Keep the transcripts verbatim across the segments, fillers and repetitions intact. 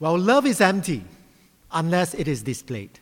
Well, love is empty unless it is displayed.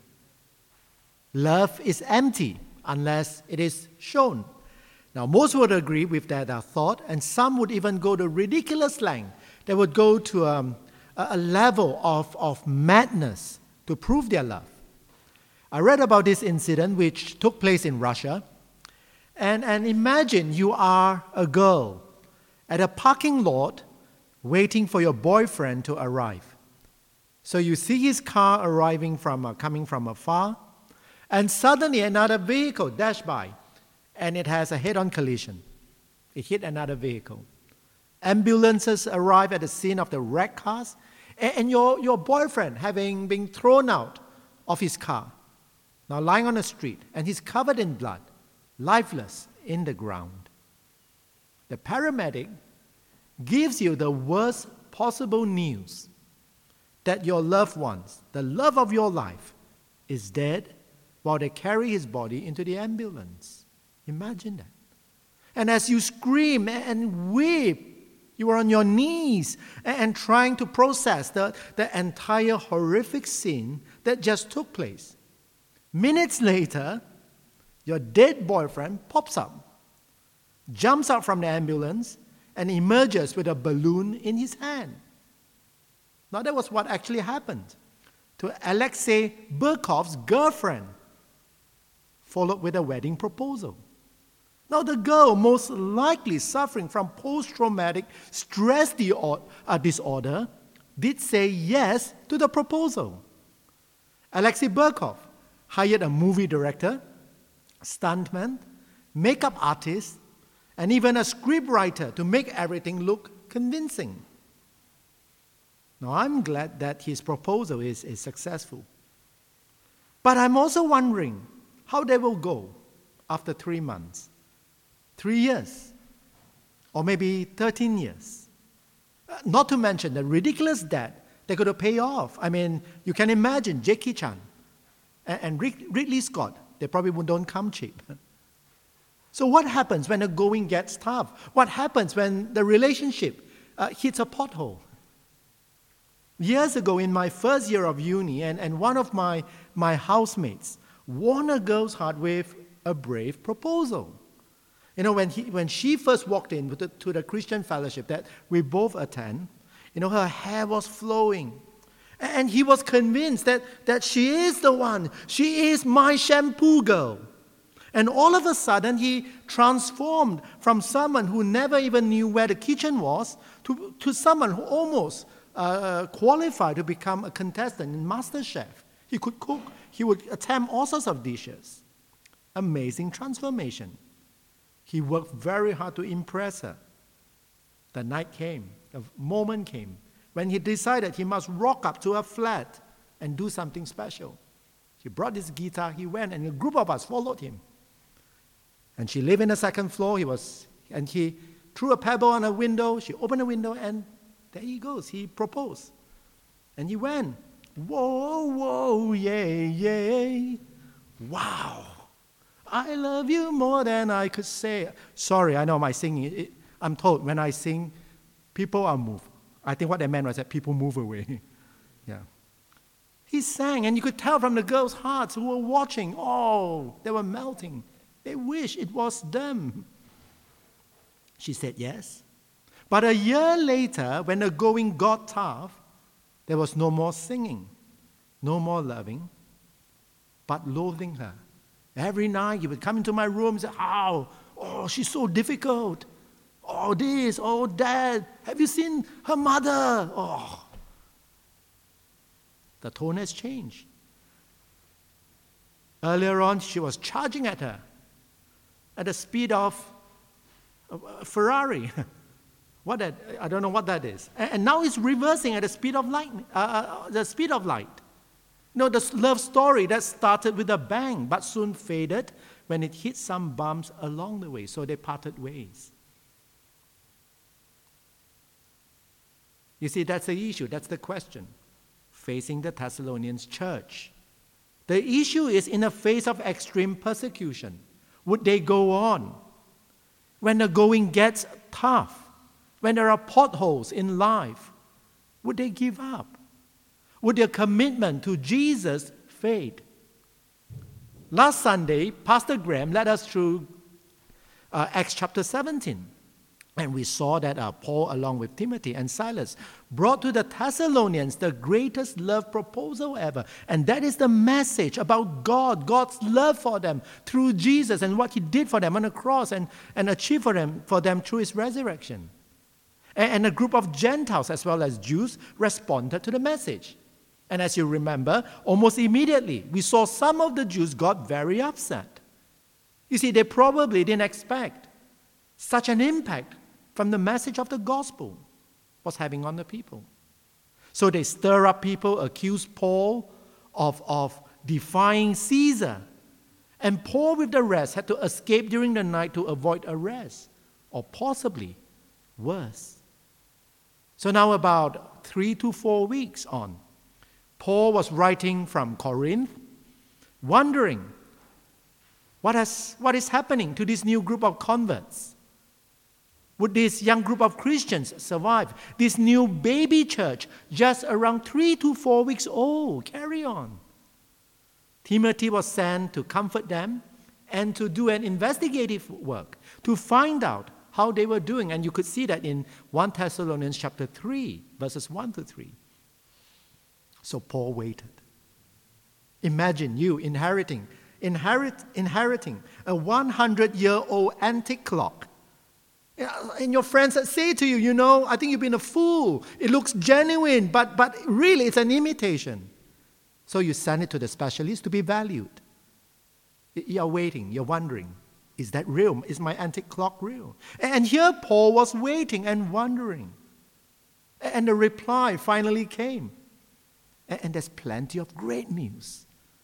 Love is empty unless it is shown. Now, most would agree with that uh, thought, and some would even go to ridiculous length. They would go to um, a, a level of, of madness to prove their love. I read about this incident which took place in Russia. And, and imagine you are a girl at a parking lot waiting for your boyfriend to arrive. So you see his car arriving from uh, coming from afar, and suddenly another vehicle dashed by, and it has a head-on collision. It hit another vehicle. Ambulances arrive at the scene of the wrecked cars, and, and your, your boyfriend having been thrown out of his car, now lying on the street, and he's covered in blood, lifeless in the ground. The paramedic gives you the worst possible news that your loved ones, the love of your life, is dead while they carry his body into the ambulance. Imagine that. And as you scream and weep, you are on your knees and trying to process the, the entire horrific scene that just took place. Minutes later, your dead boyfriend pops up, jumps out from the ambulance, and emerges with a balloon in his hand. Now, that was what actually happened to Alexei Burkov's girlfriend, followed with a wedding proposal. Now, the girl, most likely suffering from post-traumatic stress disorder, did say yes to the proposal. Alexei Burkov hired a movie director, stuntman, makeup artist, and even a scriptwriter to make everything look convincing. Now, I'm glad that his proposal is, is successful. But I'm also wondering how they will go after three months, three years, or maybe thirteen years. Uh, not to mention the ridiculous debt they're going to pay off. I mean, you can imagine Jackie Chan and, and Rid- Ridley Scott. They probably don't come cheap. So what happens when the going gets tough? What happens when the relationship uh, hits a pothole? Years ago, in my first year of uni, and, and one of my, my housemates won a girl's heart with a brave proposal. You know, when, he, when she first walked in to the, to the Christian fellowship that we both attend, you know, her hair was flowing. And he was convinced that, that she is the one. She is my shampoo girl. And all of a sudden, he transformed from someone who never even knew where the kitchen was to, to someone who almost uh, qualified to become a contestant in MasterChef. He could cook. He would attempt all sorts of dishes. Amazing transformation. He worked very hard to impress her. The night came, the moment came, when he decided he must rock up to her flat and do something special. He brought his guitar, he went, and a group of us followed him. And she lived in the second floor. He was, and he threw a pebble on a window. She opened the window, and there he goes. He proposed. And he went, whoa, whoa, yay, yay. Wow. I love you more than I could say. Sorry, I know my singing. It, I'm told when I sing, people are moved. I think what they meant was that people move away. Yeah. He sang, and you could tell from the girls' hearts who were watching, oh, they were melting. They wish it was them. She said yes. But a year later, when the going got tough, there was no more singing, no more loving, but loathing her. Every night he would come into my room and say, oh, oh, she's so difficult. Oh, this, oh, that. Have you seen her mother? Oh. The tone has changed. Earlier on, she was charging at her at the speed of a Ferrari. What that? I don't know what that is. And now it's reversing at the speed of light. Uh, uh, the speed of light. You know, the love story that started with a bang, but soon faded when it hit some bumps along the way. So they parted ways. You see, that's the issue. That's the question facing the Thessalonians church. The issue is in the face of extreme persecution. Would they go on? When the going gets tough, when there are potholes in life, would they give up? Would their commitment to Jesus fade? Last Sunday, Pastor Graham led us through uh, Acts chapter seventeen. And we saw that uh, Paul, along with Timothy and Silas, brought to the Thessalonians the greatest love proposal ever. And that is the message about God, God's love for them through Jesus and what He did for them on the cross and, and achieved for them, for them through His resurrection. And, and a group of Gentiles as well as Jews responded to the message. And as you remember, almost immediately, we saw some of the Jews got very upset. You see, they probably didn't expect such an impact from the message of the gospel was having on the people. So they stir up people, accuse Paul of, of defying Caesar. And Paul with the rest had to escape during the night to avoid arrest, or possibly worse. So now about three to four weeks on, Paul was writing from Corinth, wondering what, has, what is happening to this new group of converts. Would this young group of Christians survive? This new baby church, just around three to four weeks old, carry on. Timothy was sent to comfort them and to do an investigative work, to find out how they were doing. And you could see that in First Thessalonians chapter three, verses one to three. So Paul waited. Imagine you inheriting, inherit, inheriting a hundred-year-old antique clock. And your friends that say to you, you know, I think you've been a fool. It looks genuine, but, but really it's an imitation. So you send it to the specialist to be valued. You're waiting, you're wondering, is that real? Is my antique clock real? And here Paul was waiting and wondering. And the reply finally came. And there's plenty of great news.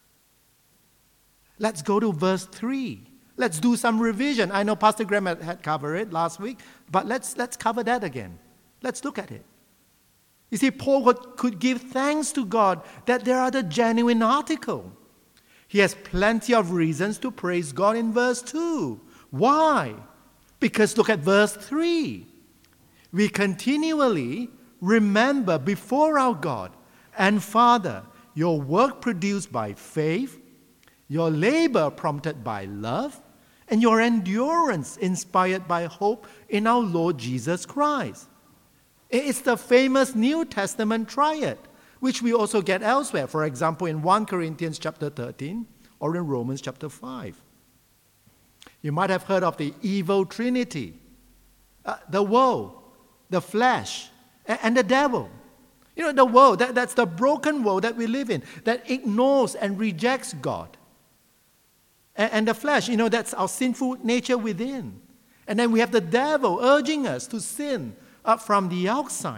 Let's go to verse three. Let's do some revision. I know Pastor Graham had, had covered it last week, but let's, let's cover that again. Let's look at it. You see, Paul could, could give thanks to God that there are the genuine article. He has plenty of reasons to praise God in verse two. Why? Because look at verse three. We continually remember before our God and Father your work produced by faith, your labor prompted by love, and your endurance inspired by hope in our Lord Jesus Christ. It's the famous New Testament triad, which we also get elsewhere. For example, in First Corinthians chapter thirteen or in Romans chapter five. You might have heard of the evil trinity, uh, the world, the flesh, and, and the devil. You know, the world, that, that's the broken world that we live in, that ignores and rejects God. And the flesh, you know, that's our sinful nature within. And then we have the devil urging us to sin up from the outside.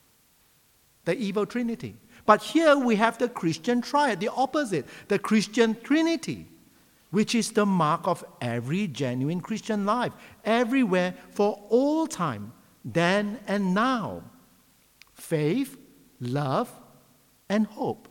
The evil trinity. But here we have the Christian triad, the opposite, the Christian trinity, which is the mark of every genuine Christian life, everywhere, for all time, then and now. Faith, love, and hope.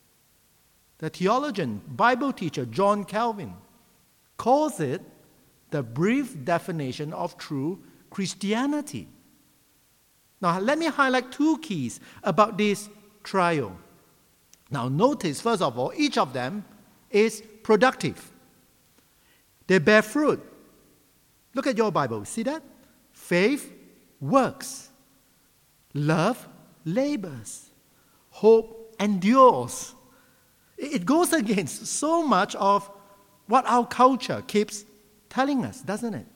The theologian, Bible teacher John Calvin calls it the brief definition of true Christianity. Now, let me highlight two keys about this trio. Now, notice, first of all, each of them is productive. They bear fruit. Look at your Bible. See that? Faith works. Love labors. Hope endures. It goes against so much of what our culture keeps telling us, doesn't it?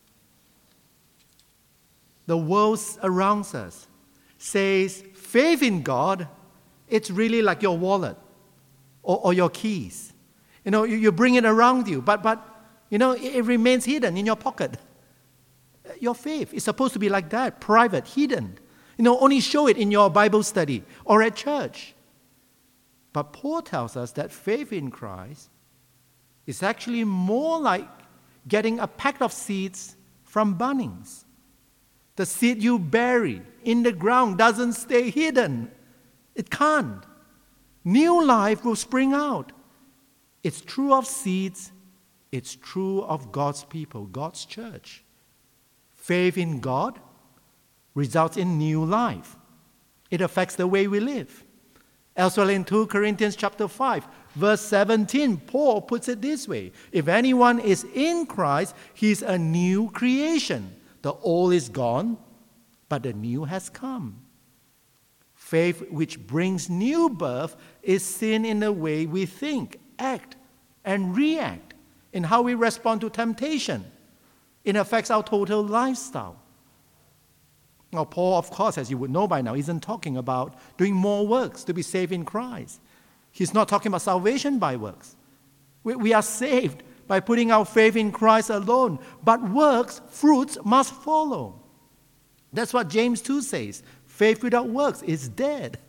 The world around us says faith in God, it's really like your wallet or, or your keys. You know, you, you bring it around you, but, but you know, it, it remains hidden in your pocket. Your faith is supposed to be like that, private, hidden. You know, only show it in your Bible study or at church. But Paul tells us that faith in Christ is actually more like getting a pack of seeds from Bunnings. The seed you bury in the ground doesn't stay hidden. It can't. New life will spring out. It's true of seeds. It's true of God's people, God's church. Faith in God results in new life. It affects the way we live. Elsewhere in Second Corinthians chapter five, verse seventeen, Paul puts it this way: if anyone is in Christ, he's a new creation. The old is gone, but the new has come. Faith which brings new birth is seen in the way we think, act, and react, in how we respond to temptation. It affects our total lifestyle. Now, Paul, of course, as you would know by now, isn't talking about doing more works to be saved in Christ. He's not talking about salvation by works. We, we are saved by putting our faith in Christ alone. But works, fruits, must follow. That's what James two says. Faith without works is dead.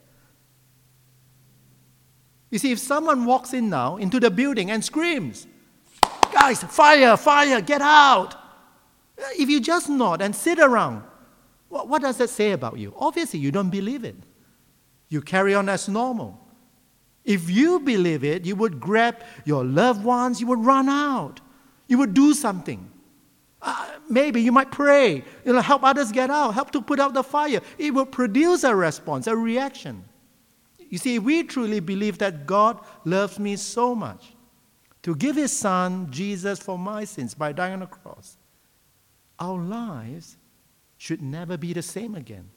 You see, if someone walks in now into the building and screams, "Guys, fire, fire, get out!" If you just nod and sit around, what does that say about you? Obviously, you don't believe it. You carry on as normal. If you believe it, you would grab your loved ones, you would run out. You would do something. Uh, maybe you might pray, you know, help others get out, help to put out the fire. It will produce a response, a reaction. You see, if we truly believe that God loves me so much to give his son, Jesus, for my sins by dying on the cross, our lives should never be the same again.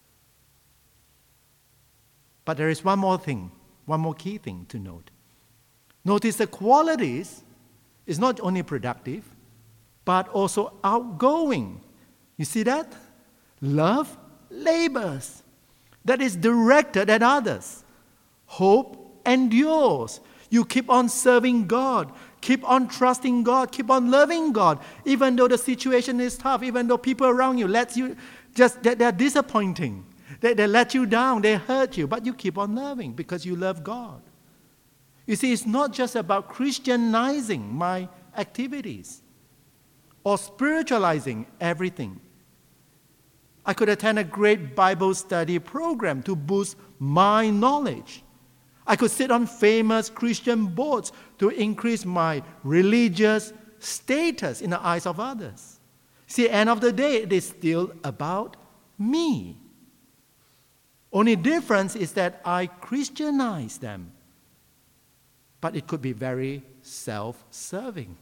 But there is one more thing, one more key thing to note. Notice the qualities is not only productive, but also outgoing. You see that? Love labors. That is directed at others. Hope endures. You keep on serving God. Keep on trusting God. Keep on loving God. Even though the situation is tough, even though people around you let you just, they're, they're disappointing. They, they let you down. They hurt you. But you keep on loving because you love God. You see, it's not just about Christianizing my activities or spiritualizing everything. I could attend a great Bible study program to boost my knowledge. I could sit on famous Christian boards to increase my religious status in the eyes of others. See, at the end of the day, it is still about me. Only difference is that I Christianize them. But it could be very self-serving.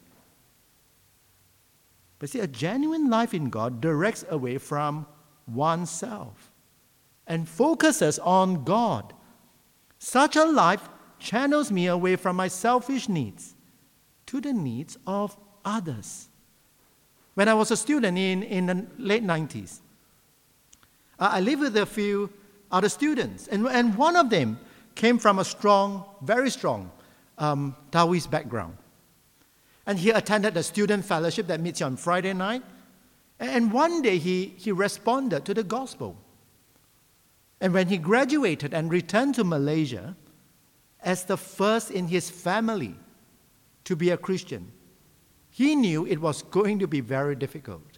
But see, a genuine life in God directs away from oneself and focuses on God. Such a life channels me away from my selfish needs to the needs of others. When I was a student in, in the late nineties, I lived with a few other students, and, and one of them came from a strong, very strong um, Taoist background. And he attended the student fellowship that meets on Friday night. And one day he, he responded to the gospel. And when he graduated and returned to Malaysia, as the first in his family to be a Christian, he knew it was going to be very difficult.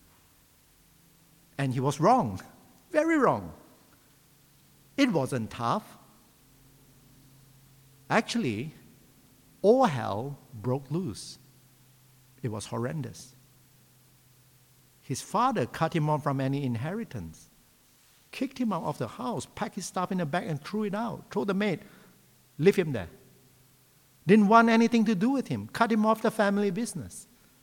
And he was wrong, very wrong. It wasn't tough. Actually, all hell broke loose. It was horrendous. His father cut him off from any inheritance, kicked him out of the house, packed his stuff in a bag and threw it out, told the maid, leave him there. Didn't want anything to do with him, cut him off the family business.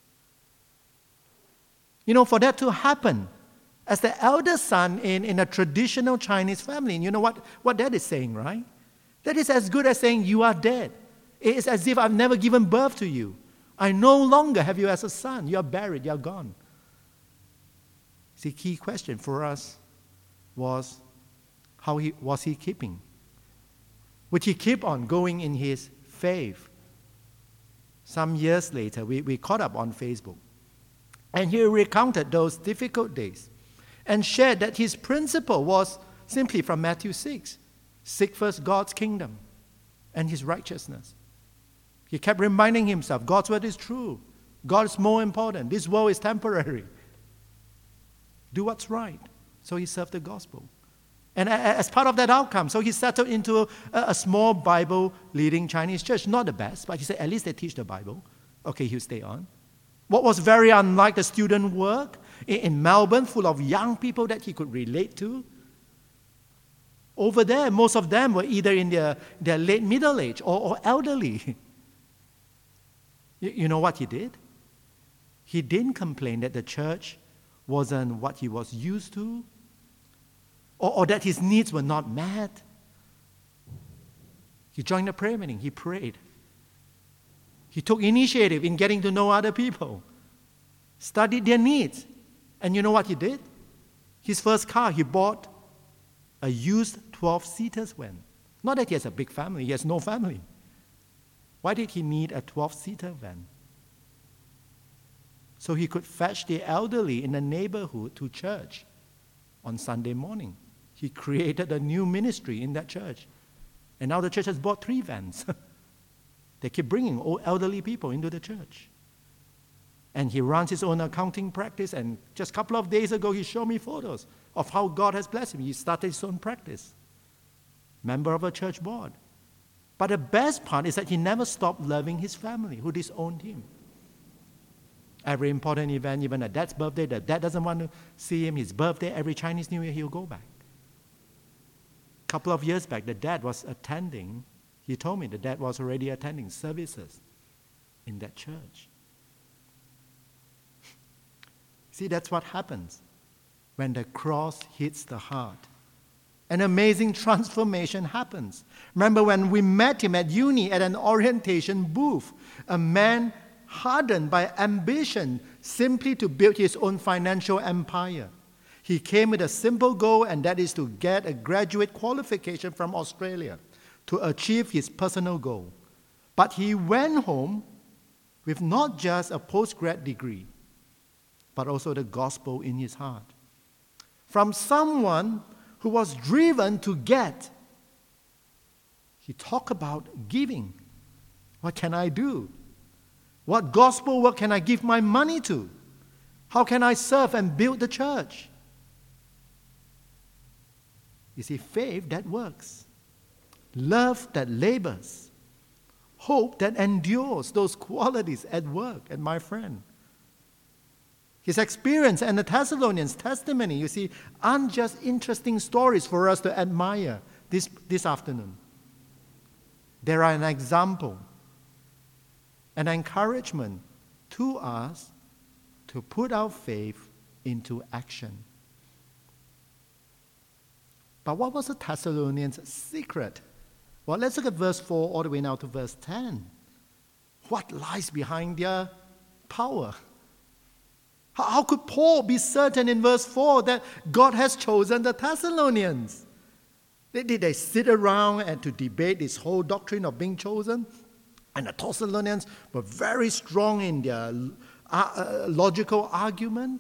You know, for that to happen, as the eldest son in, in a traditional Chinese family, and you know what, what that is saying, right? That is as good as saying, you are dead. It is as if I've never given birth to you. I no longer have you as a son. You are buried, you are gone. The key question for us was, how he, was he keeping? Would he keep on going in his faith? Some years later, we, we caught up on Facebook. And he recounted those difficult days and shared that his principle was simply from Matthew six. Seek first God's kingdom and his righteousness. He kept reminding himself, God's word is true. God is more important. This world is temporary. Do what's right. So he served the gospel. And as part of that outcome, so he settled into a, a small Bible-leading Chinese church. Not the best, but he said, at least they teach the Bible. Okay, he'll stay on. What was very unlike the student work in, in Melbourne, full of young people that he could relate to, Over there, most of them were either in their, their late middle age or, or elderly. you, you know what he did? He didn't complain that the church wasn't what he was used to, or, or that his needs were not met. He joined a prayer meeting. He prayed. He took initiative in getting to know other people, studied their needs. And you know what he did? His first car, he bought a used twelve-seater van. Not that he has a big family. He has no family. Why did he need a twelve-seater van? So he could fetch the elderly in the neighborhood to church on Sunday morning. He created a new ministry in that church. And now the church has bought three vans. They keep bringing old elderly people into the church. And he runs his own accounting practice, and just a couple of days ago, he showed me photos of how God has blessed him. He started his own practice. Member of a church board. But the best part is that he never stopped loving his family, who disowned him. Every important event, even a dad's birthday, the dad doesn't want to see him. His birthday, every Chinese New Year, he'll go back. A couple of years back, the dad was attending, he told me the dad was already attending services in that church. See, that's what happens when the cross hits the heart. An amazing transformation happens. Remember when we met him at uni at an orientation booth, a man hardened by ambition simply to build his own financial empire. He came with a simple goal, and that is to get a graduate qualification from Australia to achieve his personal goal. But he went home with not just a postgrad degree, but also the gospel in his heart. From someone who was driven to get, he talked about giving. What can I do? What gospel work can I give my money to? How can I serve and build the church? You see, faith that works, love that labors, hope that endures, those qualities at work, and my friend. His experience and the Thessalonians' testimony, you see, aren't just interesting stories for us to admire this, this afternoon. They are an example, an encouragement to us to put our faith into action. But what was the Thessalonians' secret? Well, let's look at verse four all the way now to verse ten. What lies behind their power? How, how could Paul be certain in verse four that God has chosen the Thessalonians? Did, did they sit around and to debate this whole doctrine of being chosen? And the Thessalonians were very strong in their uh, uh, logical argument?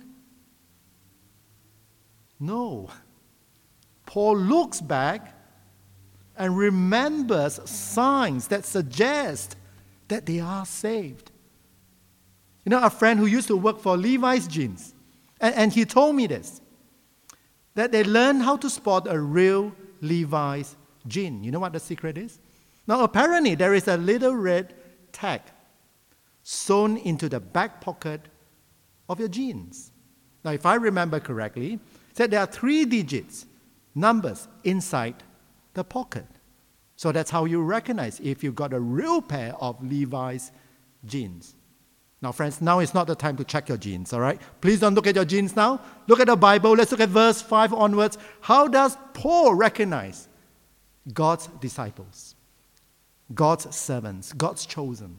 No. Paul looks back and remembers signs that suggest that they are saved. You know, a friend who used to work for Levi's Jeans, and, and he told me this, that they learned how to spot a real Levi's jean. You know what the secret is? Now, apparently, there is a little red tag sewn into the back pocket of your jeans. Now, if I remember correctly, it said there are three digits, numbers inside the pocket. So that's how you recognize if you've got a real pair of Levi's jeans. Now, friends, now is not the time to check your jeans, all right? Please don't look at your jeans now. Look at the Bible. Let's look at verse five onwards. How does Paul recognize God's disciples, God's servants, God's chosen?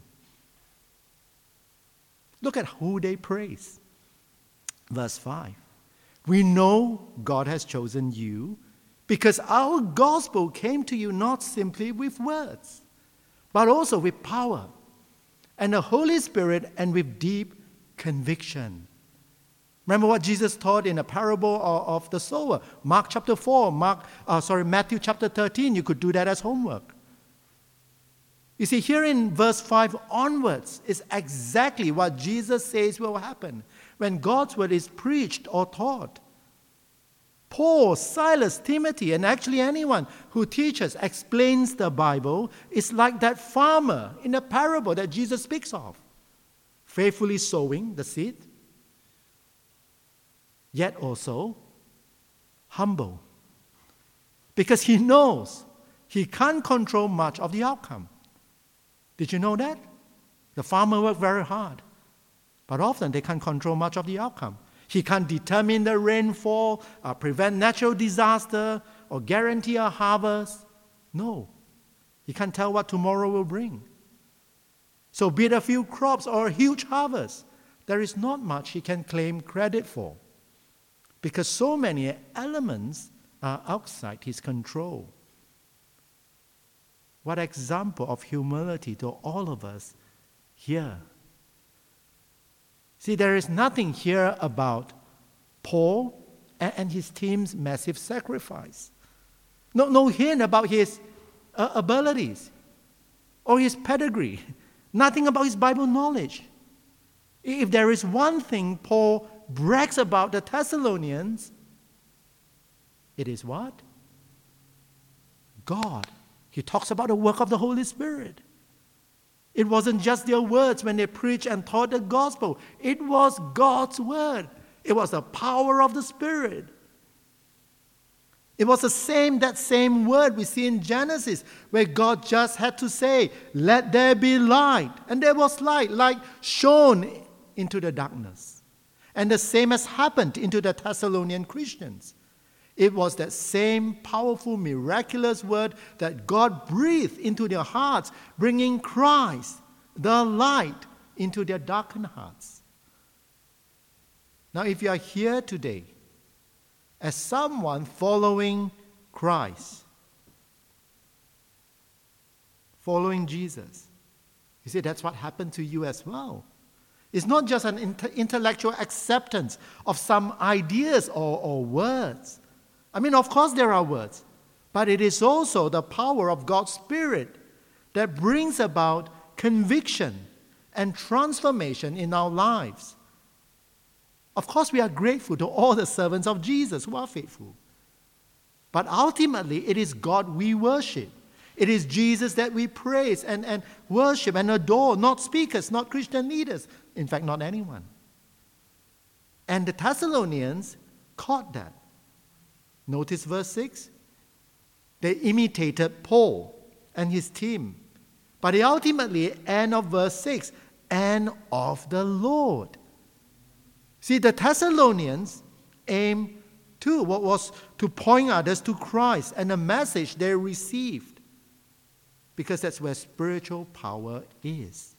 Look at who they praise. Verse five. We know God has chosen you because our gospel came to you not simply with words, but also with power and the Holy Spirit and with deep conviction. Remember what Jesus taught in a parable of, of the sower. Mark chapter four, Mark, uh, sorry, Matthew chapter thirteen. You could do that as homework. You see, here in verse five onwards is exactly what Jesus says will happen when God's word is preached or taught. Paul, Silas, Timothy, and actually anyone who teaches, explains the Bible is like that farmer in the parable that Jesus speaks of, faithfully sowing the seed, yet also humble, because he knows he can't control much of the outcome. Did you know that? The farmer worked very hard, but often they can't control much of the outcome. He can't determine the rainfall, or prevent natural disaster, or guarantee a harvest. No, he can't tell what tomorrow will bring. So be it a few crops or a huge harvest, there is not much he can claim credit for, because so many elements are outside his control. What example of humility to all of us here. See, there is nothing here about Paul and his team's massive sacrifice. No, no hint about his uh, abilities or his pedigree. Nothing about his Bible knowledge. If there is one thing Paul brags about the Thessalonians, it is what? God. He talks about the work of the Holy Spirit. It wasn't just their words when they preached and taught the gospel. It was God's word. It was the power of the Spirit. It was the same, that same word we see in Genesis, where God just had to say, "Let there be light." And there was light, light shone into the darkness. And the same has happened into the Thessalonian Christians. It was that same powerful, miraculous word that God breathed into their hearts, bringing Christ, the light, into their darkened hearts. Now, if you are here today as someone following Christ, following Jesus, you see, that's what happened to you as well. It's not just an inter- intellectual acceptance of some ideas or, or words. I mean, of course there are words, but it is also the power of God's Spirit that brings about conviction and transformation in our lives. Of course, we are grateful to all the servants of Jesus who are faithful. But ultimately, it is God we worship. It is Jesus that we praise and, and worship and adore, not speakers, not Christian leaders. In fact, not anyone. And the Thessalonians caught that. Notice verse six. They imitated Paul and his team. But the ultimately end of verse six, and of the Lord. See, the Thessalonians aimed to what was to point others to Christ and the message they received, because that's where spiritual power is.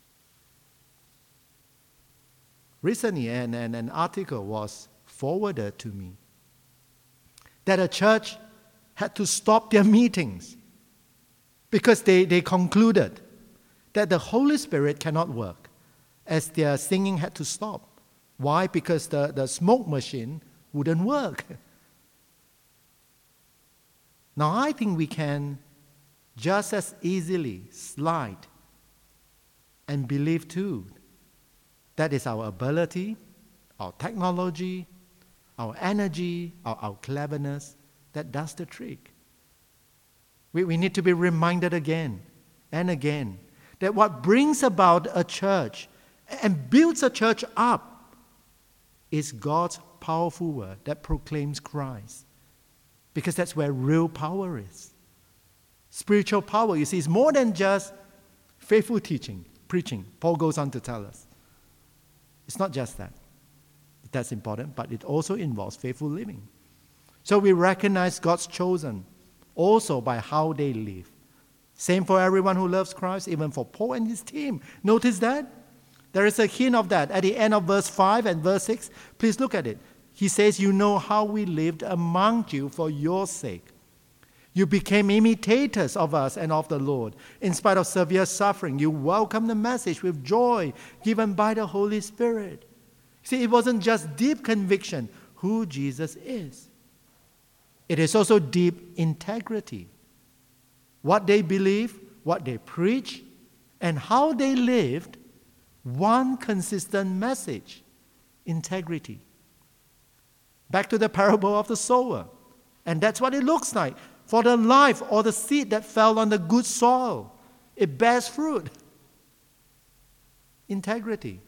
Recently, an, an, an article was forwarded to me that a church had to stop their meetings because they, they concluded that the Holy Spirit cannot work, as their singing had to stop. Why? Because the, the smoke machine wouldn't work. Now, I think we can just as easily slide and believe too that is our ability, our technology, our energy, our, our cleverness that does the trick. We, we need to be reminded again and again that what brings about a church and builds a church up is God's powerful word that proclaims Christ. Because that's where real power is. Spiritual power, you see, is more than just faithful teaching, preaching. Paul goes on to tell us. It's not just that. That's important, but it also involves faithful living. So we recognize God's chosen also by how they live. Same for everyone who loves Christ, even for Paul and his team. Notice that? There is a hint of that at the end of verse five and verse six. Please look at it. He says, "You know how we lived among you for your sake. You became imitators of us and of the Lord. In spite of severe suffering, you welcomed the message with joy given by the Holy Spirit." See, it wasn't just deep conviction who Jesus is. It is also deep integrity. What they believe, what they preach, and how they lived, one consistent message: integrity. Back to the parable of the sower. And that's what it looks like. For the life or the seed that fell on the good soil, it bears fruit. Integrity.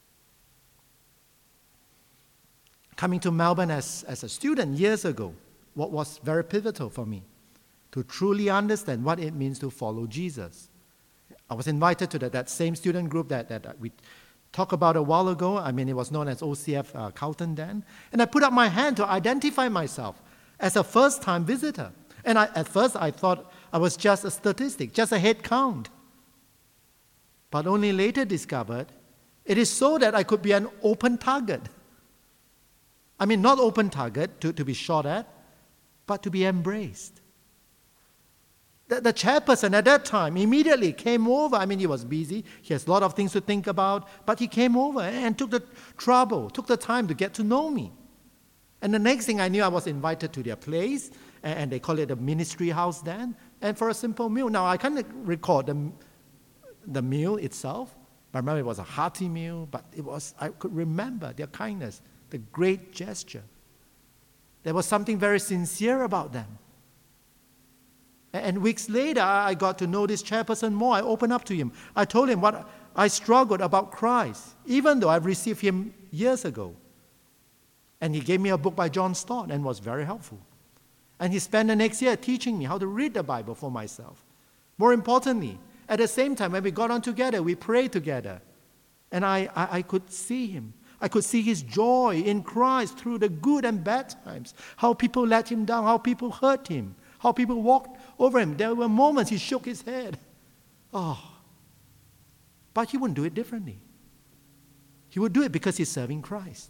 Coming to Melbourne as, as a student years ago, what was very pivotal for me, to truly understand what it means to follow Jesus. I was invited to that, that same student group that, that we talked about a while ago. I mean, it was known as O C F uh, Carlton then. And I put up my hand to identify myself as a first-time visitor. And I, at first, I thought I was just a statistic, just a head count. But only later discovered it is so that I could be an open target. I mean, not open target to, to be shot at, but to be embraced. The, the chairperson at that time immediately came over. I mean, he was busy. He has a lot of things to think about. But he came over and took the trouble, took the time to get to know me. And the next thing I knew, I was invited to their place, and, and they call it the ministry house then, and for a simple meal. Now, I can't record the, the meal itself, but I remember it was a hearty meal, but it was, I could remember their kindness, the great gesture. There was something very sincere about them. And weeks later, I got to know this chairperson more. I opened up to him. I told him what I struggled about Christ, even though I've received him years ago. And he gave me a book by John Stott and was very helpful. And he spent the next year teaching me how to read the Bible for myself. More importantly, at the same time, when we got on together, we prayed together. And I, I, I could see him. I could see his joy in Christ through the good and bad times, how people let him down, how people hurt him, how people walked over him. There were moments he shook his head. Oh, but he wouldn't do it differently. He would do it because he's serving Christ.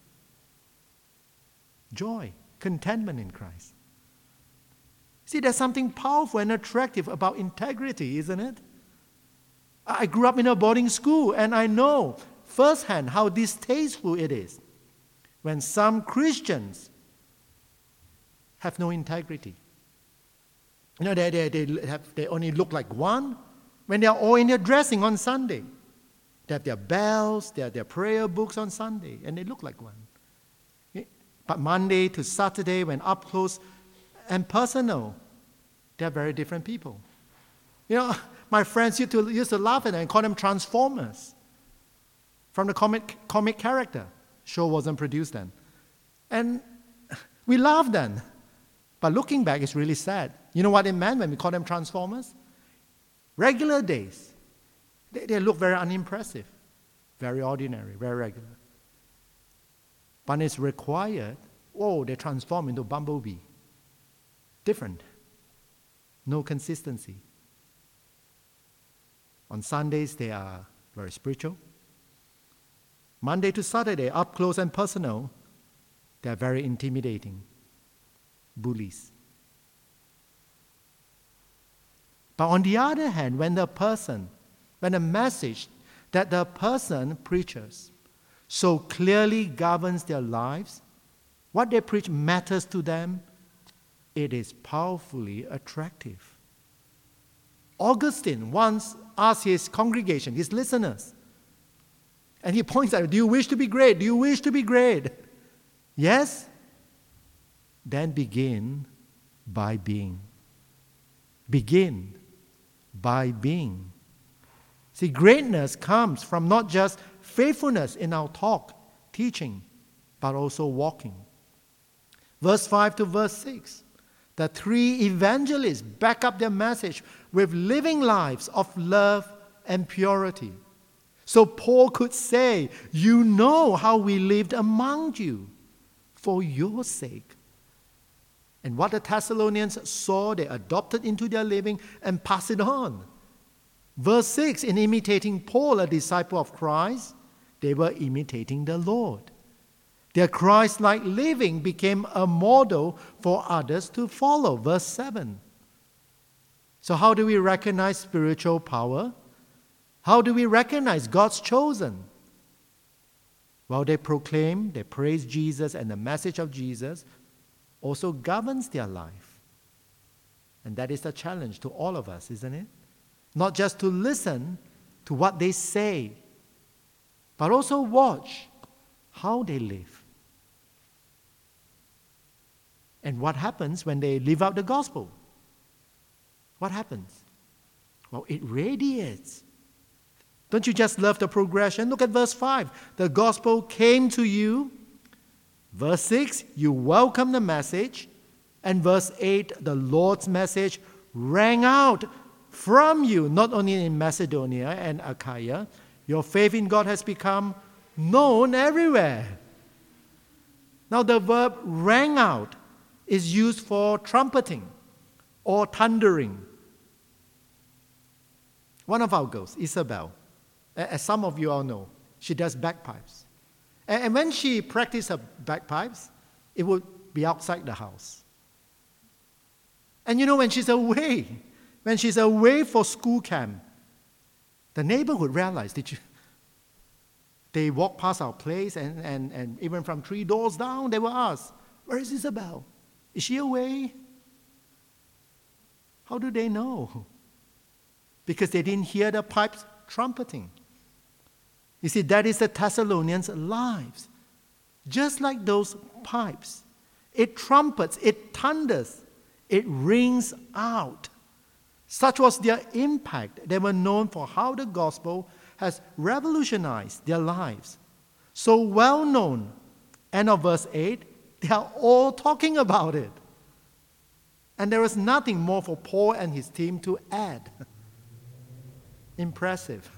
Joy, contentment in Christ. See, there's something powerful and attractive about integrity, isn't it? I grew up in a boarding school, and I know firsthand how distasteful it is when some Christians have no integrity. You know, they, they, they, have, they only look like one when they are all in their dressing on Sunday. They have their bells, they have their prayer books on Sunday, and they look like one. But Monday to Saturday, when up close and personal, they are very different people. You know, my friends used to, used to laugh at them and call them Transformers from the comic, comic character. Show wasn't produced then. And we laughed then. But looking back, it's really sad. You know what it meant when we call them Transformers? Regular days. They, they look very unimpressive, very ordinary, very regular. But it's required, oh, they transform into Bumblebee. Different. No consistency. On Sundays, they are very spiritual. Monday to Saturday, up close and personal, they are very intimidating. Bullies. But on the other hand, when the person, when the message that the person preaches so clearly governs their lives, what they preach matters to them, it is powerfully attractive. Augustine once asked his congregation, his listeners, and he points out, do you wish to be great? Do you wish to be great? Yes? Then begin by being. Begin by being. See, greatness comes from not just faithfulness in our talk, teaching, but also walking. Verse five to verse six. The three evangelists back up their message with living lives of love and purity. So Paul could say, you know how we lived among you for your sake. And what the Thessalonians saw, they adopted into their living and passed it on. Verse six, in imitating Paul, a disciple of Christ, they were imitating the Lord. Their Christ-like living became a model for others to follow. Verse seven. So how do we recognize spiritual power? How do we recognize God's chosen? Well, they proclaim, they praise Jesus, and the message of Jesus also governs their life. And that is the challenge to all of us, isn't it? Not just to listen to what they say, but also watch how they live. And what happens when they live out the gospel? What happens? Well, it radiates. Don't you just love the progression? Look at verse five. The gospel came to you. Verse six, you welcome the message. And verse eight, the Lord's message rang out from you, not only in Macedonia and Achaia. Your faith in God has become known everywhere. Now the verb rang out is used for trumpeting or thundering. One of our girls, Isabel, as some of you all know, she does bagpipes. And when she practices her bagpipes, it would be outside the house. And you know, when she's away, when she's away for school camp, the neighbor would realize, did you? They walk past our place, and, and, and even from three doors down, they will ask, where is Isabel? Is she away? How do they know? Because they didn't hear the pipes trumpeting. You see, that is the Thessalonians' lives. Just like those pipes. It trumpets, it thunders, it rings out. Such was their impact. They were known for how the gospel has revolutionized their lives. So well known. End of verse eight, they are all talking about it. And there was nothing more for Paul and his team to add. Impressive.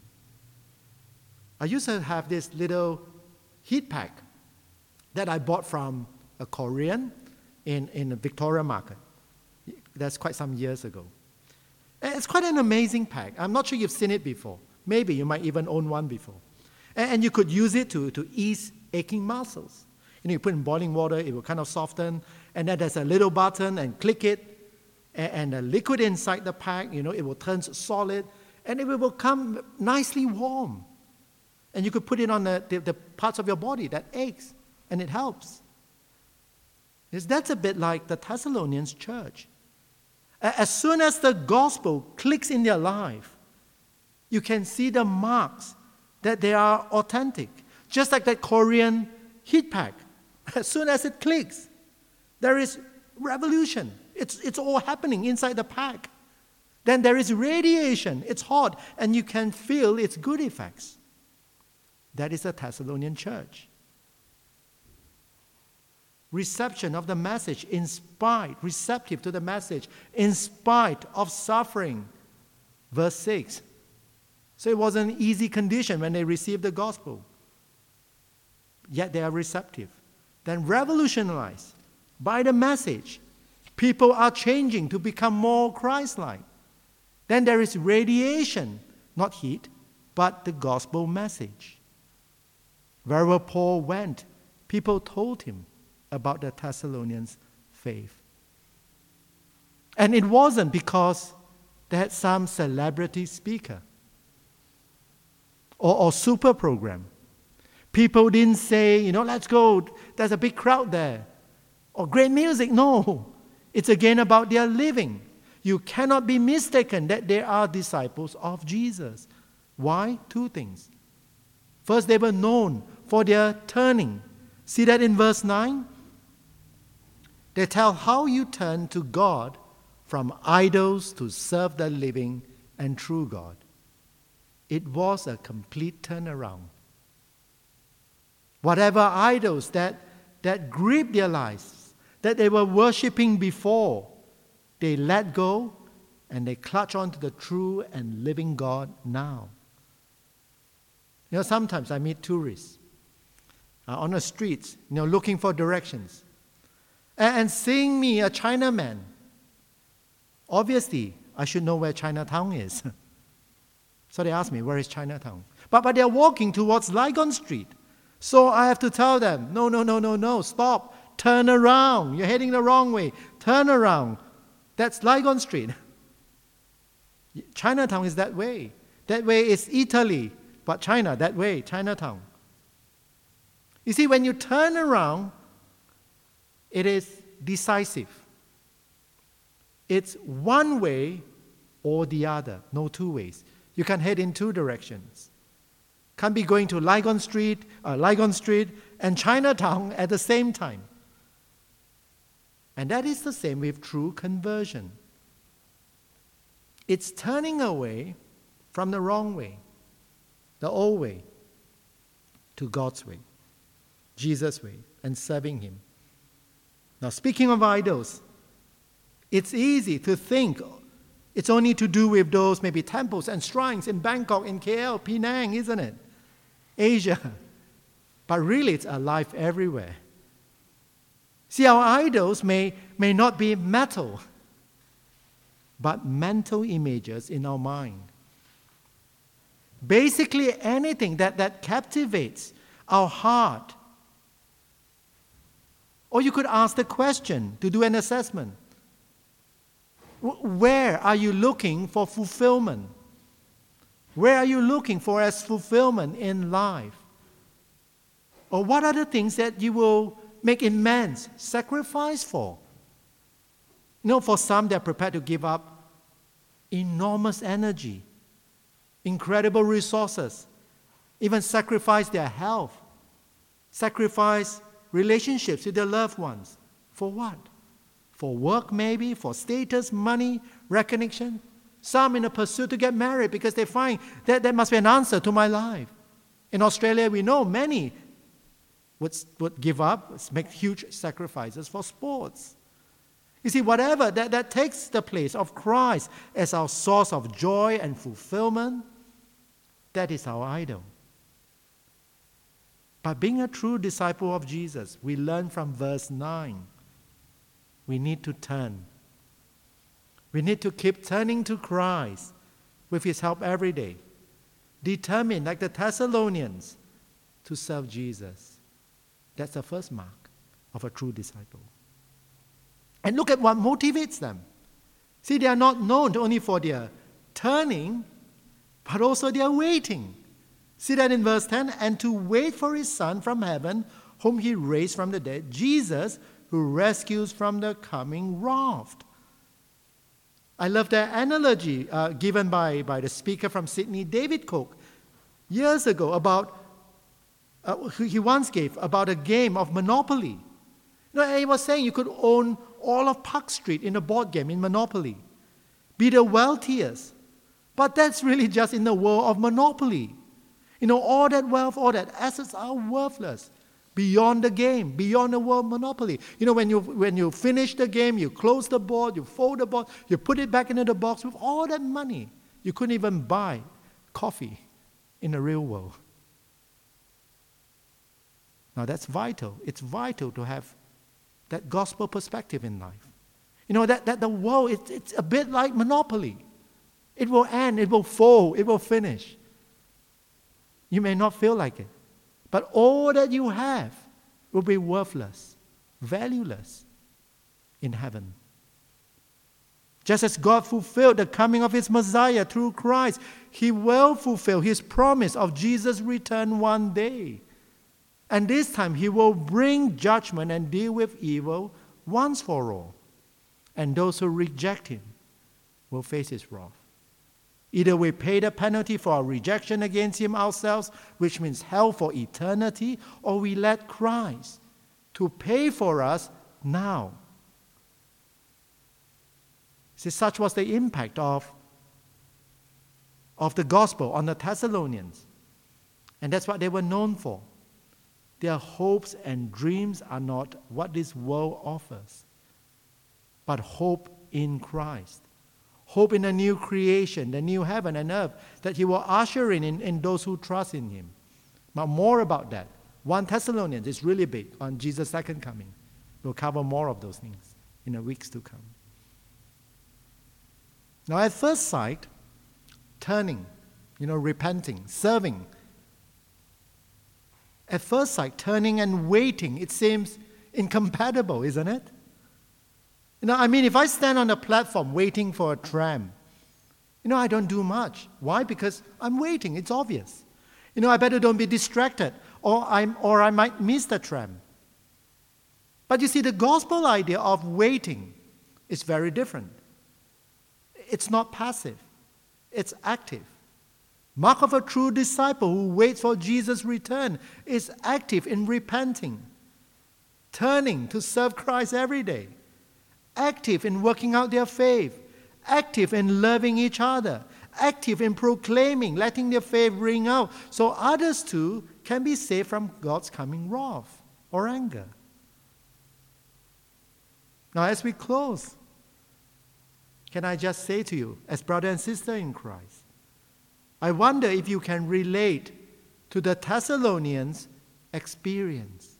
I used to have this little heat pack that I bought from a Korean in, in the Victoria Market. That's quite some years ago. And it's quite an amazing pack. I'm not sure you've seen it before. Maybe you might even own one before. And, and you could use it to, to ease aching muscles. You know, you put in boiling water, it will kind of soften, and then there's a little button, and click it, and, and the liquid inside the pack, you know, it will turn solid, and it will become nicely warm. And you could put it on the, the, the parts of your body that aches, and it helps. Yes, that's a bit like the Thessalonians church. As soon as the gospel clicks in their life, you can see the marks that they are authentic. Just like that Korean heat pack. As soon as it clicks, there is revolution. It's, it's all happening inside the pack. Then there is radiation. It's hot, and you can feel its good effects. That is the Thessalonian church. Reception of the message, in spite, receptive to the message, in spite of suffering. Verse six. So it was an easy condition when they received the gospel. Yet they are receptive. Then revolutionized by the message. People are changing to become more Christ-like. Then there is radiation, not heat, but the gospel message. Wherever Paul went, people told him about the Thessalonians' faith. And it wasn't because they had some celebrity speaker or, or super program. People didn't say, you know, let's go, there's a big crowd there. Or great music. No. It's again about their living. You cannot be mistaken that they are disciples of Jesus. Why? Two things. First, they were known for their turning. See that in verse nine? They tell how you turn to God from idols to serve the living and true God. It was a complete turnaround. Whatever idols that, that gripped their lives, that they were worshiping before, they let go and they clutch on to the true and living God now. You know, sometimes I meet tourists uh, on the streets, you know, looking for directions. And, and seeing me, a Chinaman, obviously, I should know where Chinatown is. So they ask me, where is Chinatown? But, but they're walking towards Lygon Street. So I have to tell them, no, no, no, no, no, stop, turn around. You're heading the wrong way. Turn around. That's Lygon Street. Chinatown is that way. That way is Italy, but China, that way, Chinatown. You see, when you turn around, it is decisive. It's one way or the other, no two ways. You can head in two directions. Can't be going to Lygon Street, uh, Lygon Street and Chinatown at the same time. And that is the same with true conversion. It's turning away from the wrong way, the old way, to God's way, Jesus' way, and serving Him. Now, speaking of idols, it's easy to think it's only to do with those maybe temples and shrines in Bangkok, in K L, Penang, isn't it? Asia. But really, it's alive everywhere. See, our idols may, may not be metal, but mental images in our mind. Basically, anything that, that captivates our heart. Or you could ask the question to do an assessment. Where are you looking for fulfillment? Where are you looking for as fulfillment in life? Or what are the things that you will make immense sacrifice for? You know, for some, they're prepared to give up enormous energy, incredible resources, even sacrifice their health, sacrifice relationships with their loved ones. For what? For work maybe, for status, money, recognition. Some in a pursuit to get married because they find that there must be an answer to my life. In Australia, we know many would, would give up, make huge sacrifices for sports. You see, whatever that, that takes the place of Christ as our source of joy and fulfillment, that is our idol. But being a true disciple of Jesus, we learn from verse nine. We need to turn. We need to keep turning to Christ with His help every day. Determined, like the Thessalonians, to serve Jesus. That's the first mark of a true disciple. And look at what motivates them. See, they are not known only for their turning, but also their waiting. See that in verse ten? And to wait for His Son from heaven, whom He raised from the dead, Jesus, who rescues from the coming wrath. I love that analogy uh, given by, by the speaker from Sydney, David Cook, years ago about, uh, he once gave about a game of Monopoly. You know, he was saying you could own all of Park Street in a board game in Monopoly, be the wealthiest. But that's really just in the world of Monopoly. You know, all that wealth, all that assets are worthless. Beyond the game, beyond the world monopoly. You know, when you when you finish the game, you close the board, you fold the board, you put it back into the box with all that money. You couldn't even buy coffee in the real world. Now that's vital. It's vital to have that gospel perspective in life. You know, that, that the world, it, it's a bit like Monopoly. It will end, it will fall, it will finish. You may not feel like it. But all that you have will be worthless, valueless in heaven. Just as God fulfilled the coming of His Messiah through Christ, He will fulfill His promise of Jesus' return one day. And this time He will bring judgment and deal with evil once for all. And those who reject Him will face His wrath. Either we pay the penalty for our rejection against Him ourselves, which means hell for eternity, or we let Christ to pay for us now. See, such was the impact of, of the gospel on the Thessalonians. And that's what they were known for. Their hopes and dreams are not what this world offers, but hope in Christ. Hope in a new creation, the new heaven and earth that He will usher in, in in those who trust in Him. But more about that. First Thessalonians is really big on Jesus' second coming. We'll cover more of those things in the weeks to come. Now at first sight, turning, you know, repenting, serving. At first sight, turning and waiting, it seems incompatible, isn't it? You know, I mean, if I stand on a platform waiting for a tram, you know, I don't do much. Why? Because I'm waiting. It's obvious. You know, I better don't be distracted, or I'm or I might miss the tram. But you see, the gospel idea of waiting is very different. It's not passive. It's active. Mark of a true disciple who waits for Jesus' return is active in repenting, turning to serve Christ every day. Active in working out their faith, active in loving each other, active in proclaiming, letting their faith ring out, so others too can be saved from God's coming wrath or anger. Now, as we close, can I just say to you, as brother and sister in Christ, I wonder if you can relate to the Thessalonians' experience.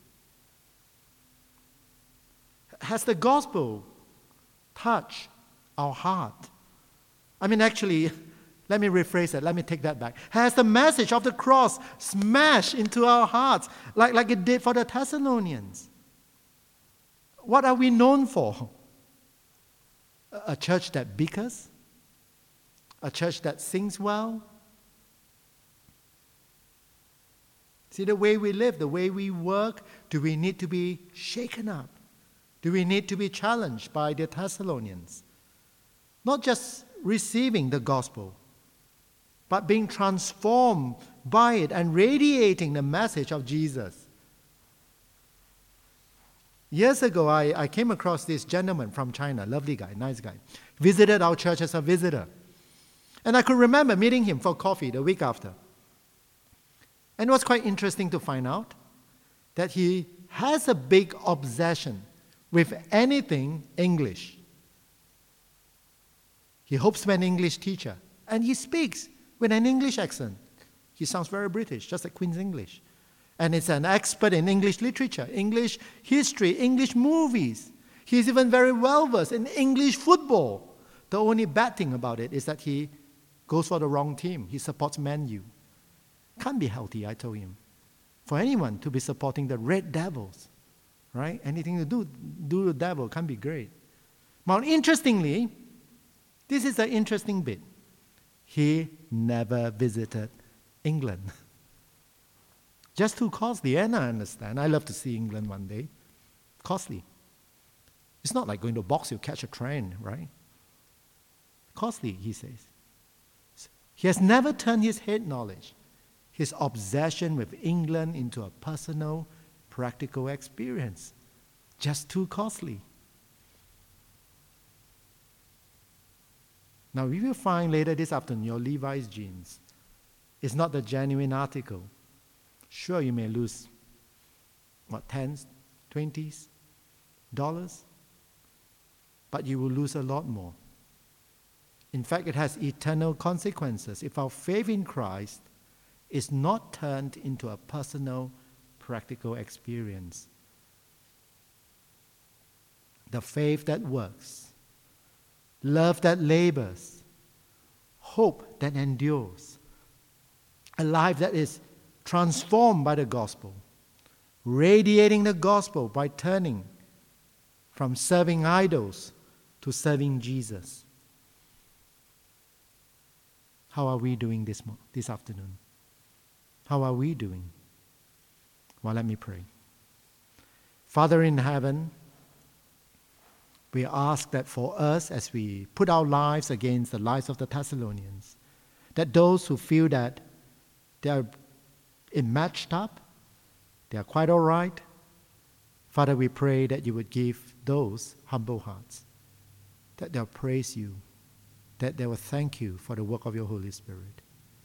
Has the gospel touched our heart? I mean, actually, let me rephrase that. Let me take that back. Has the message of the cross smashed into our hearts like, like it did for the Thessalonians? What are we known for? A church that bickers? A church that sings well? See, the way we live, the way we work, do we need to be shaken up? Do we need to be challenged by the Thessalonians? Not just receiving the gospel, but being transformed by it and radiating the message of Jesus. Years ago, I, I came across this gentleman from China, lovely guy, nice guy, visited our church as a visitor. And I could remember meeting him for coffee the week after. And it was quite interesting to find out that he has a big obsession with anything English. He hopes to be an English teacher, and he speaks with an English accent. He sounds very British, just like Queen's English. And he's an expert in English literature, English history, English movies. He's even very well versed in English football. The only bad thing about it is that he goes for the wrong team. He supports Man U. Can't be healthy, I told him, for anyone to be supporting the Red Devils, right? Anything to do, do the devil can't be great. Now, interestingly, this is an interesting bit. He never visited England. Just too costly, and I understand. I love to see England one day. Costly. It's not like going to box, you catch a train, right? Costly, he says. He has never turned his head knowledge, his obsession with England, into a personal, practical experience. Just too costly. Now, if you find later this afternoon your Levi's jeans is not the genuine article, sure, you may lose, what, tens, twenties dollars? But you will lose a lot more. In fact, it has eternal consequences if our faith in Christ is not turned into a personal, practical experience. The faith that works, love that labors, hope that endures, a life that is transformed by the gospel, radiating the gospel by turning from serving idols to serving Jesus. How are we doing this, mo- this afternoon? How are we doing? Well, let me pray. Father in heaven, we ask that for us, as we put our lives against the lives of the Thessalonians, that those who feel that they are matched up, they are quite all right, Father, we pray that you would give those humble hearts, that they'll praise you, that they will thank you for the work of your Holy Spirit.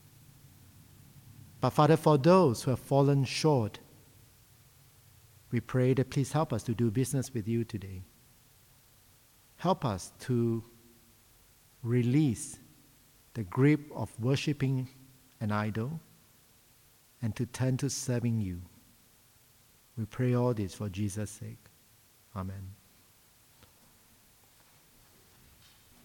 But Father, for those who have fallen short, we pray that please help us to do business with you today. Help us to release the grip of worshiping an idol and to turn to serving you. We pray all this for Jesus' sake. Amen.